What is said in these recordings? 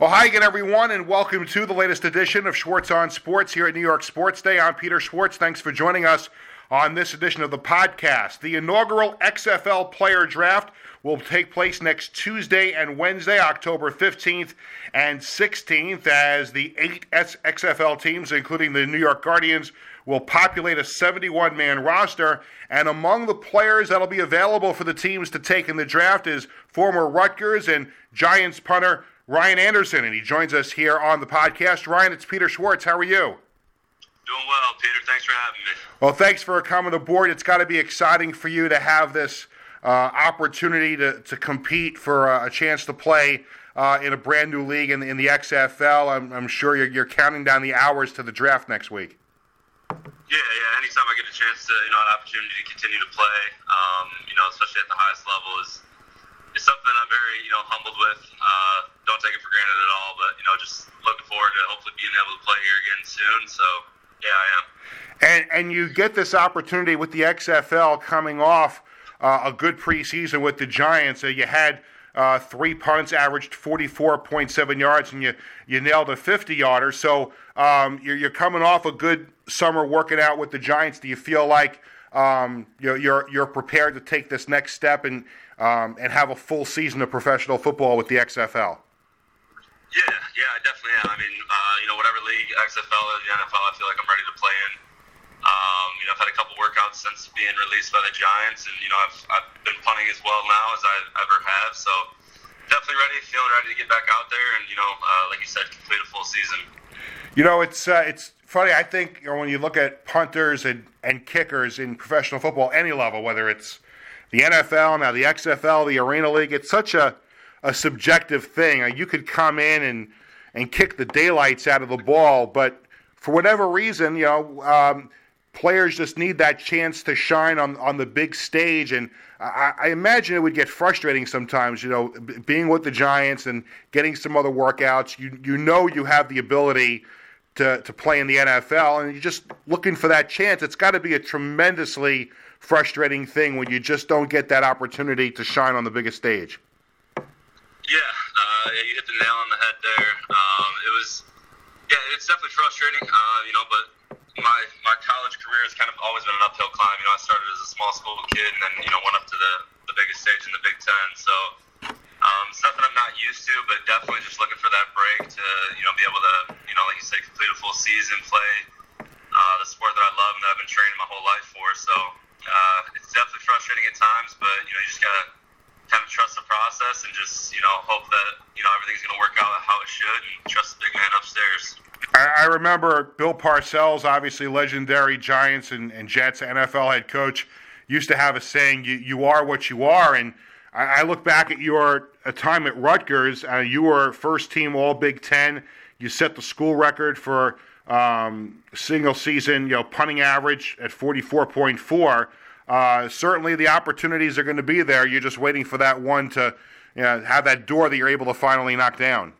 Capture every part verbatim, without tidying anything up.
Well, hi again, everyone, and welcome to the latest edition of Schwartz on Sports here at New York Sports Day. I'm Peter Schwartz. Thanks for joining us on this edition of the podcast. The inaugural X F L Player Draft will take place next Tuesday and Wednesday, October fifteenth and sixteenth, as the eight X F L teams, including the New York Guardians, will populate a seventy-one man roster. And among the players that will be available for the teams to take in the draft is former Rutgers and Giants punter Ryan Anderson, and he joins us here on the podcast. Ryan, it's Peter Schwartz. How are you? Doing well, Peter. Thanks for having me. Well, thanks for coming aboard. It's got to be exciting for you to have this uh, opportunity to, to compete for a, a chance to play uh, in a brand new league in, in the X F L. I'm, I'm sure you're, you're counting down the hours to the draft next week. Yeah, yeah. Anytime I get a chance to, you know, an opportunity to continue to play, um, you know, especially at the highest level, is It's something I'm very, you know, humbled with. Uh, don't take it for granted at all, but, you know, just looking forward to hopefully being able to play here again soon. So, yeah, I am. And and you get this opportunity with the X F L coming off uh, a good preseason with the Giants. Uh, you had uh, three punts, averaged forty-four point seven yards, and you, you nailed a fifty-yarder. So um, you're, you're coming off a good summer working out with the Giants. Do you feel like um, you're, you're, you're prepared to take this next step and Um, and have a full season of professional football with the X F L? Yeah, yeah, I definitely am. I mean, uh, you know, whatever league, X F L or the N F L, I feel like I'm ready to play in. Um, you know, I've had a couple workouts since being released by the Giants, and, you know, I've, I've been punting as well now as I ever have. So definitely ready, feeling ready to get back out there and, you know, uh, like you said, complete a full season. You know, it's uh, it's funny. I think, you know, when you look at punters and, and kickers in professional football, any level, whether it's the N F L, now the X F L, the Arena League, it's such a, a subjective thing. You could come in and, and kick the daylights out of the ball, but for whatever reason, you know, um, players just need that chance to shine on, on the big stage. And I, I imagine it would get frustrating sometimes, you know, b- being with the Giants and getting some other workouts. You you know you have the ability to, to play in the N F L, and you're just looking for that chance. It's got to be a tremendously frustrating thing when you just don't get that opportunity to shine on the biggest stage. Yeah, uh, yeah, you hit the nail on the head there. Um, it was, yeah, it's definitely frustrating, uh, you know, but my my college career has kind of always been an uphill climb. You know, I started as a small school kid and then, you know, went up to the, the biggest stage in the Big Ten. So um, it's nothing I'm not used to, but definitely just looking for that break to, you know, be able to, you know, like you said, complete a full season, play uh, the sport that I love and that I've been training my whole life for. So Uh, it's definitely frustrating at times, but, you know, you just got to kind of trust the process and just, you know, hope that, you know, everything's going to work out how it should and trust the big man upstairs. I, I remember Bill Parcells, obviously legendary Giants and, and Jets N F L head coach, used to have a saying, you, you are what you are. And I, I look back at your a time at Rutgers. Uh, you were first team All Big Ten. You set the school record for Um, single season, you know, punting average at forty-four point four. Uh, certainly the opportunities are going to be there. You're just waiting for that one to, you know, have that door that you're able to finally knock down.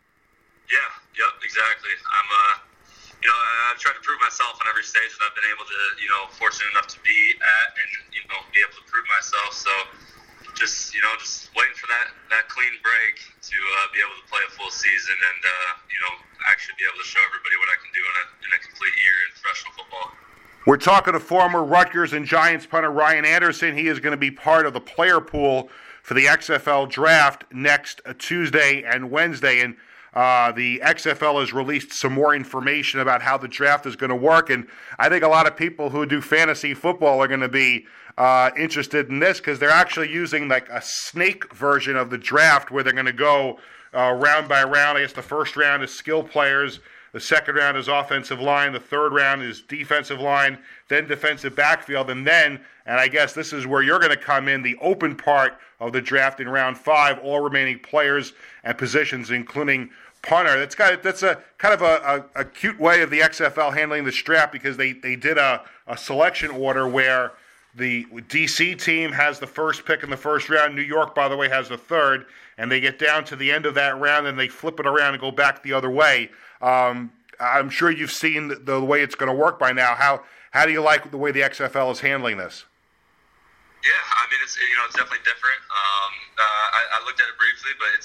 Yeah, yep, exactly. I'm, uh, you know, I've tried to prove myself on every stage that I've been able to, you know, fortunate enough to be at and, you know, be able to prove myself. So just, you know, just waiting for that, that clean break to uh, be able to play a full season and, uh, you know, actually be able to show everybody what I can do in a, in a complete year in professional football. We're talking to former Rutgers and Giants punter Ryan Anderson. He is going to be part of the player pool for the X F L draft next Tuesday and Wednesday. And uh, the X F L has released some more information about how the draft is going to work. And I think a lot of people who do fantasy football are going to be uh, interested in this because they're actually using like a snake version of the draft where they're going to go uh, round by round. I guess the first round is skill players. The second round is offensive line. The third round is defensive line, then defensive backfield. And then, and I guess this is where you're going to come in, the open part of the draft in round five, all remaining players and positions, including punter. That's got that's a kind of a, a, a cute way of the X F L handling this draft because they, they did a, a selection order where the D C team has the first pick in the first round. New York, by the way, has the third. And they get down to the end of that round and they flip it around and go back the other way. Um, I'm sure you've seen the, the way it's going to work by now. How how do you like the way the X F L is handling this? Yeah, I mean, it's you know it's definitely different. Um, uh, I, I looked at it briefly, but it's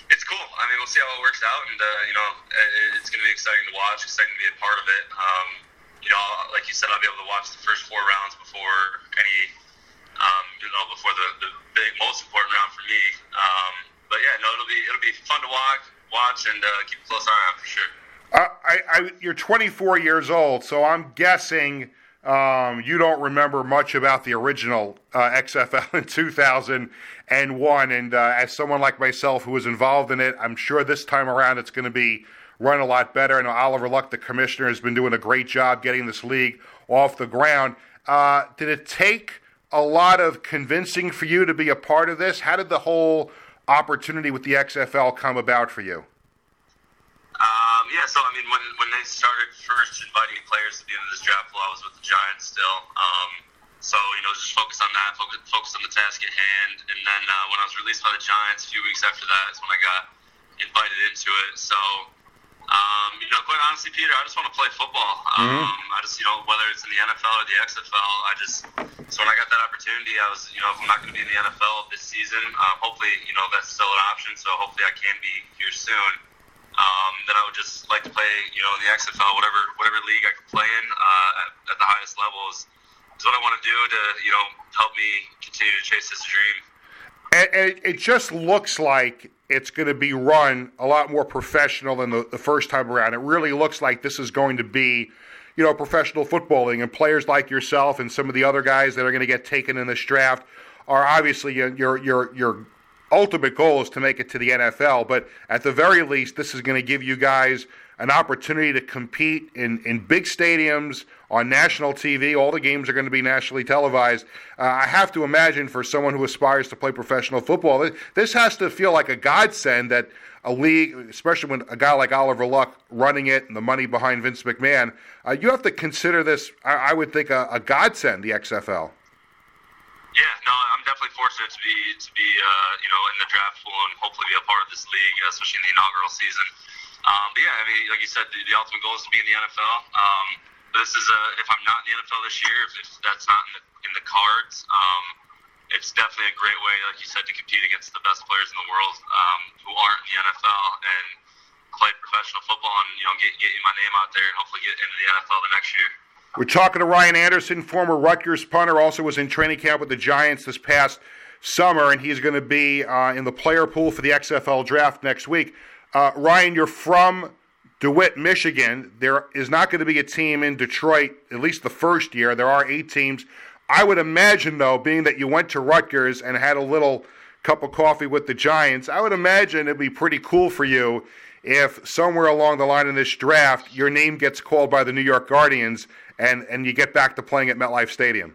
It's cool. I mean, we'll see how it works out, and uh, you know, it's going to be exciting to watch, exciting to be a part of it. Um, you know, like you said, I'll be able to watch the first four rounds before any, um, you know, before the, the big, most important round for me. Um, but yeah, no, it'll be it'll be fun to watch, watch, and uh, keep a close eye on for sure. Uh, I, I, you're twenty-four years old, so I'm guessing um, you don't remember much about the original uh, X F L in two thousand one. And uh, as someone like myself who was involved in it, I'm sure this time around it's going to be run a lot better. I know Oliver Luck, the commissioner, has been doing a great job getting this league off the ground. Uh, did it take a lot of convincing for you to be a part of this? How did the whole opportunity with the X F L come about for you? Um, yeah, so I mean, when when they started first inviting players to the end of this draft pool, I was with the Giants still. Um, so you know, just focus on that, focus, focus on the task at hand. And then uh, when I was released by the Giants a few weeks after that is when I got invited into it. So um, you know, quite honestly, Peter, I just want to play football. Um, mm-hmm. I just, you know, whether it's in the N F L or the X F L, I just so when I got that opportunity, I was, you know, if I'm not going to be in the N F L this season, um, hopefully, you know, that's still an option. So hopefully, I can be here soon. Um, then I would just like to play, you know, in the X F L, whatever whatever league I could play in uh, at, at the highest levels is what I want to do to, you know, help me continue to chase this dream. And, and it just looks like it's going to be run a lot more professional than the, the first time around. It really looks like this is going to be, you know, professional footballing, and players like yourself and some of the other guys that are going to get taken in this draft are obviously your your your ultimate goal is to make it to the N F L, but at the very least, this is going to give you guys an opportunity to compete in, in big stadiums on national T V. All the games are going to be nationally televised. Uh, I have to imagine for someone who aspires to play professional football, this has to feel like a godsend that a league, especially when a guy like Oliver Luck running it and the money behind Vince McMahon, uh, you have to consider this, I, I would think, a, a godsend, the X F L. Yeah, no, I'm definitely fortunate to be to be uh, you know, in the draft pool and hopefully be a part of this league, especially in the inaugural season. Um, but yeah, I mean, like you said, the, the ultimate goal is to be in the N F L. Um, this is a, if I'm not in the N F L this year, if, if that's not in the in the cards, um, it's definitely a great way, like you said, to compete against the best players in the world um, who aren't in the N F L and play professional football and, you know, get get my name out there and hopefully get into the N F L the next year. We're talking to Ryan Anderson, former Rutgers punter, also was in training camp with the Giants this past summer, and he's going to be uh, in the player pool for the X F L draft next week. Uh, Ryan, you're from DeWitt, Michigan. There is not going to be a team in Detroit, at least the first year. There are eight teams. I would imagine, though, being that you went to Rutgers and had a little cup of coffee with the Giants, I would imagine it'd be pretty cool for you if somewhere along the line in this draft your name gets called by the New York Guardians and, and you get back to playing at MetLife Stadium.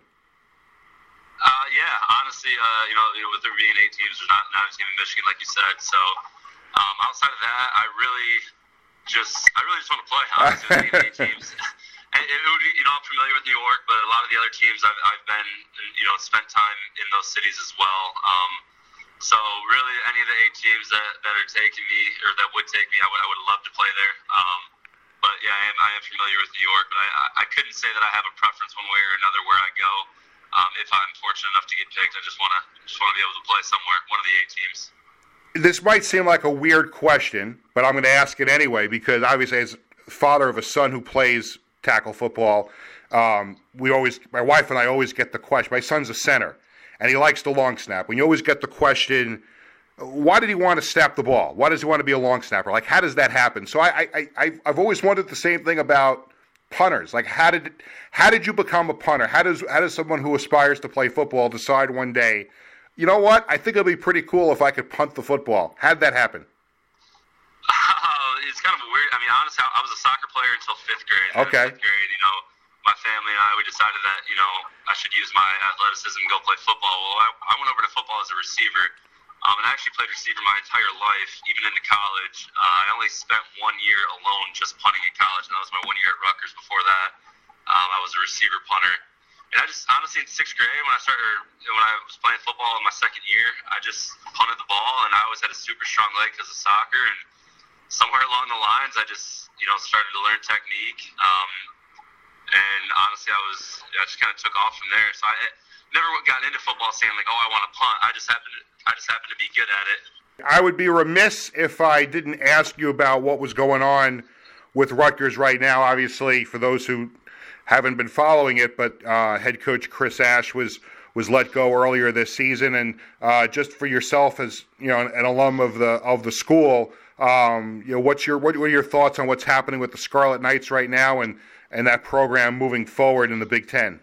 Uh, yeah, honestly, uh, you know, with there being eight teams, there's not, not a team in Michigan, like you said. So um, outside of that, I really just, I really just want to play. Honestly, with eight teams. And it would be, you know, I'm familiar with New York, but a lot of the other teams I've, I've been, you know, spent time in those cities as well. Um, so really, any of the eight teams that, that are taking me or that would take me, I would, I would love to play there. Um, but yeah, I am, I am familiar with New York, but I, I couldn't say that I have a preference one way or another where I go. Um, if I'm fortunate enough to get picked, I just want to just want to be able to play somewhere, one of the eight teams. This might seem like a weird question, but I'm going to ask it anyway because obviously, as father of a son who plays tackle football, um, we always, my wife and I always get the question. My son's a center, and he likes the long snap. And you always get the question, why did he want to snap the ball? Why does he want to be a long snapper? Like, how does that happen? So I, I, I I've always wondered the same thing about punters. Like, how did how did you become a punter? How does how does someone who aspires to play football decide one day, you know what? I think it'll be pretty cool if I could punt the football. How did that happen? Uh, it's kind of a weird. I mean, honestly, I was a soccer player until fifth grade. Okay. In fifth grade, you know, my family and I, we decided that, you know, I should use my athleticism and go play football. Well, I, I went over to football as a receiver, um, and I actually played receiver my entire life, even into college. Uh, I only spent one year alone just punting in college, and that was my one year at Rutgers. Before that, um, I was a receiver punter. And I just, honestly, in sixth grade, when I started, when I was playing football in my second year, I just punted the ball, and I always had a super strong leg because of soccer, and somewhere along the lines, I just, you know, started to learn technique. Um, and honestly, I was, I just kind of took off from there. So I never got into football saying like, oh, I want to punt. I just happened, to, I just happened to be good at it. I would be remiss if I didn't ask you about what was going on with Rutgers right now. Obviously, for those who haven't been following it, but uh, head coach Chris Ash was was let go earlier this season, and uh, just for yourself as you know an alum of the of the school, um, you know what's your what, what are your thoughts on what's happening with the Scarlet Knights right now and, and that program moving forward in the Big Ten?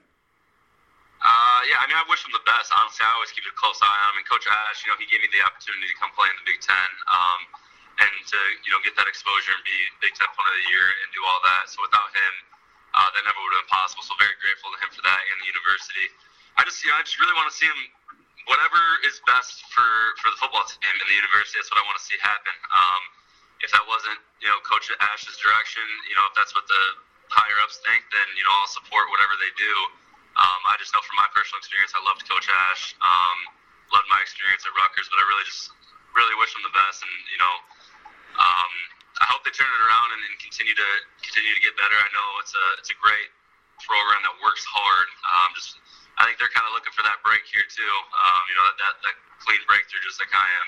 Uh, yeah, I mean, I wish him the best. Honestly, I always keep a close eye on him. And Coach Ash, you know, he gave me the opportunity to come play in the Big Ten, um, and to you know get that exposure and be Big Ten Player of the Year and do all that. So without him, uh, that never would have been possible. So very grateful to him for that and the university. I just, you know, I just really want to see him. Whatever is best for, for the football team and the university, that's what I want to see happen. Um, if that wasn't, you know, Coach Ash's direction, you know, if that's what the higher ups think, then you know I'll support whatever they do. Um, I just know from my personal experience, I loved Coach Ash, um, loved my experience at Rutgers, but I really just really wish him the best, and you know, um, I hope they turn it around and, and continue to continue to get better. I know it's a it's a great program that works hard. Um, just I think they're kind of looking for that break here too. Um, you know, that, that that clean breakthrough, just like I am.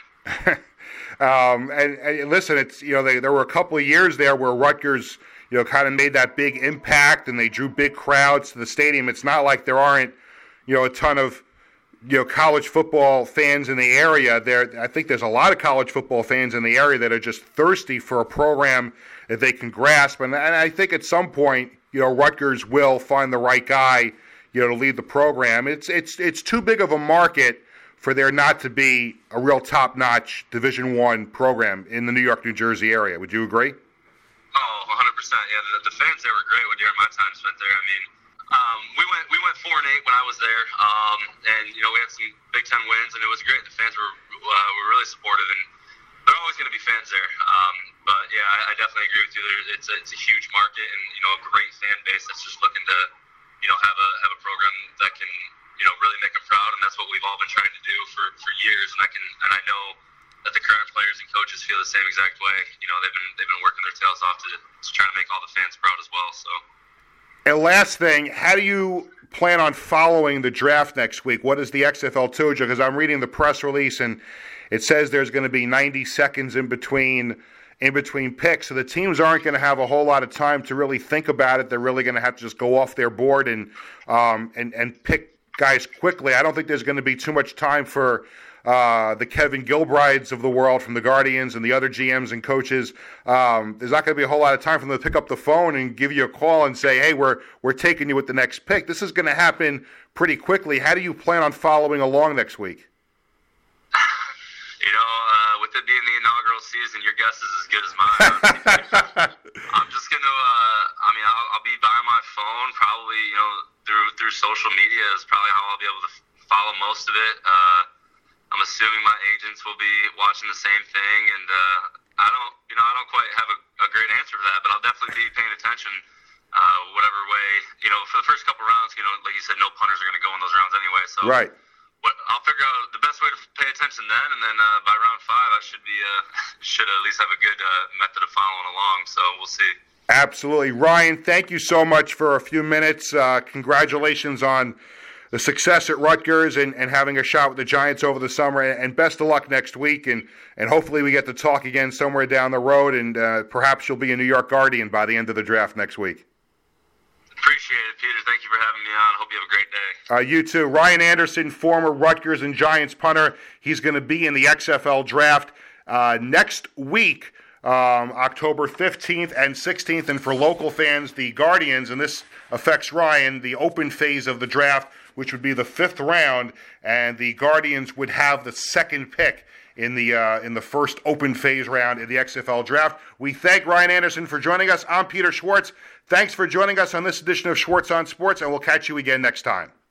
um, and, and listen, it's you know they, there were a couple of years there where Rutgers, you know, kind of made that big impact, and they drew big crowds to the stadium. It's not like there aren't, you know, a ton of, you know, college football fans in the area. There, I think there's a lot of college football fans in the area that are just thirsty for a program that they can grasp. And, and I think at some point, you know, Rutgers will find the right guy, you know, to lead the program. It's it's it's too big of a market for there not to be a real top-notch Division One program in the New York, New Jersey area. Would you agree? Oh, one hundred percent. Yeah, the, the fans there were great during my time spent there. I mean, um, we went we went four and eight when I was there, um, and you know we had some Big Ten wins, and it was great. The fans were uh, were really supportive, and there are always going to be fans there. Um, but yeah, I, I definitely agree with you. There, it's a, it's a huge market, and you know a great fan base that's just looking to you know have a have a program that can you know really make them proud, and that's what we've all been trying to do for, for years. And I can and I know that the current players and coaches feel the same exact way. You know, they've been they've been working their tails off to, to try to make all the fans proud as well. So. And last thing, how do you plan on following the draft next week? What does the X F L told you? Because I'm reading the press release, and it says there's going to be ninety seconds in between in between picks, so the teams aren't going to have a whole lot of time to really think about it. They're really going to have to just go off their board and um, and and pick guys quickly. I don't think there's going to be too much time for Uh, the Kevin Gilbrides of the world from the Guardians and the other G Ms and coaches. Um, there's not going to be a whole lot of time for them to pick up the phone and give you a call and say, hey, we're we're taking you with the next pick. This is going to happen pretty quickly. How do you plan on following along next week? You know, uh, with it being the inaugural season, your guess is as good as mine. I'm just going to, uh, I mean, I'll, I'll be by my phone probably, you know, through, through social media is probably how I'll be able to follow most of it. Uh, I'm assuming my agents will be watching the same thing, and uh, I don't, you know, I don't quite have a, a great answer for that, but I'll definitely be paying attention, uh, whatever way, you know, for the first couple rounds, you know, like you said, no punters are going to go in those rounds anyway, so right. What, I'll figure out the best way to pay attention then, and then uh, by round five, I should be, uh, should at least have a good uh, method of following along, so we'll see. Absolutely. Ryan, thank you so much for a few minutes. Uh, congratulations on the success at Rutgers and, and having a shot with the Giants over the summer, and best of luck next week, and, and hopefully we get to talk again somewhere down the road, and uh, perhaps you'll be a New York Guardian by the end of the draft next week. Appreciate it, Peter. Thank you for having me on. Hope you have a great day. Uh, you too. Ryan Anderson, former Rutgers and Giants punter. He's going to be in the X F L draft uh, next week, um, October fifteenth and sixteenth, and for local fans, the Guardians, and this affects Ryan, the open phase of the draft, which would be the fifth round, and the Guardians would have the second pick in the uh, in the first open phase round in the X F L draft. We thank Ryan Anderson for joining us. I'm Peter Schwartz. Thanks for joining us on this edition of Schwartz on Sports, and we'll catch you again next time.